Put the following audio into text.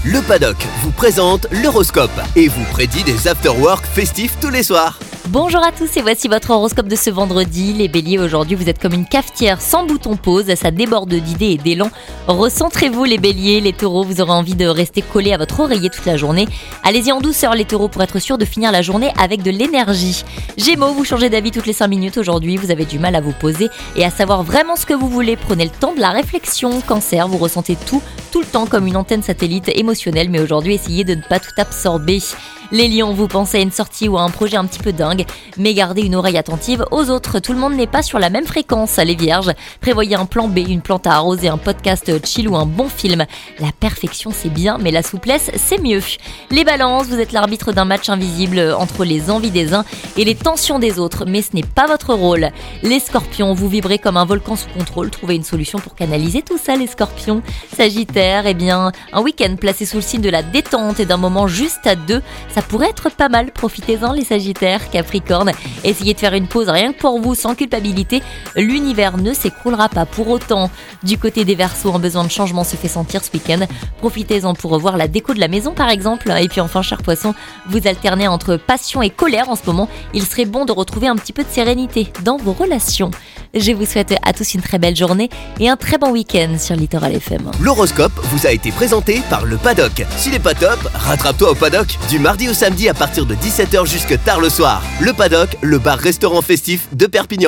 Le Paddock vous présente l'horoscope et vous prédit des after-work festifs tous les soirs. Bonjour à tous et voici votre horoscope de ce vendredi. Les béliers, aujourd'hui vous êtes comme une cafetière sans bouton pause, ça déborde d'idées et d'élan. Recentrez-vous les béliers, les taureaux, vous aurez envie de rester collés à votre oreiller toute la journée. Allez-y en douceur les taureaux pour être sûr de finir la journée avec de l'énergie. Gémeaux, vous changez d'avis toutes les 5 minutes aujourd'hui, vous avez du mal à vous poser et à savoir vraiment ce que vous voulez. Prenez le temps de la réflexion. Cancer, vous ressentez tout le temps comme une antenne satellite émotionnelle, mais aujourd'hui essayez de ne pas tout absorber. Les lions, vous pensez à une sortie ou à un projet un petit peu dingue, mais gardez une oreille attentive aux autres, tout le monde n'est pas sur la même fréquence. Les vierges, prévoyez un plan B, une plante à arroser, un podcast chill ou un bon film. La perfection c'est bien, mais la souplesse c'est mieux. Les balances, vous êtes l'arbitre d'un match invisible entre les envies des uns et les tensions des autres, mais ce n'est pas votre rôle. Les scorpions, vous vibrez comme un volcan sous contrôle, trouvez une solution pour canaliser tout ça les scorpions. Sagittaire, eh bien, un week-end placé sous le signe de la détente et d'un moment juste à deux, ça pourrait être pas mal, profitez-en les sagittaires. Capricorne, essayez de faire une pause rien que pour vous, sans culpabilité, l'univers ne s'écroulera pas pour autant. Du côté des Verseaux, un besoin de changement se fait sentir ce week-end, profitez-en pour revoir la déco de la maison par exemple. Et puis enfin, chers poissons, vous alternez entre passion et colère en ce moment, il serait bon de retrouver un petit peu de sérénité dans vos relations. Je vous souhaite à tous une très belle journée et un très bon week-end sur Littoral FM. L'horoscope vous a été présenté par Le Paddock. S'il n'est pas top, rattrape-toi au Paddock. Du mardi au samedi à partir de 17h jusque tard le soir. Le Paddock, le bar-restaurant festif de Perpignan.